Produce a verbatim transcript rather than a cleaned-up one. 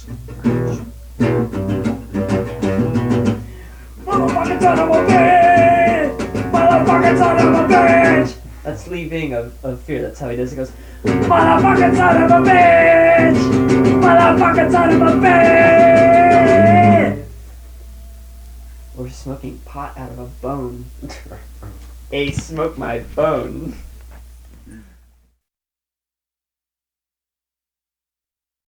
Motherfucking son of a bitch! Motherfucking son of a bitch! That's Leaving of, of Fear. That's how he does it. He goes, motherfucking son of a bitch! Motherfucking son of a bitch! We're smoking pot out of a bone. Hey, smoke my bone.